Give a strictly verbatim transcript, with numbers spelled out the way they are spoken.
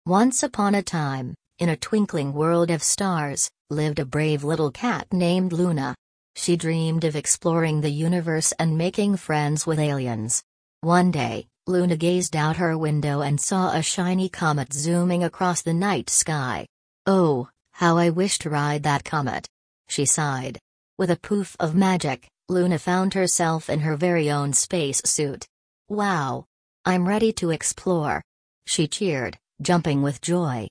Once upon a time, in a twinkling world of stars, lived a brave little cat named Luna. She dreamed of exploring the universe and making friends with aliens. One day, Luna gazed out her window and saw a shiny comet zooming across the night sky. "Oh, how I wish to ride that comet," she sighed. With a poof of magic, Luna found herself in her very own space suit. "Wow! I'm ready to explore," she cheered, jumping with joy.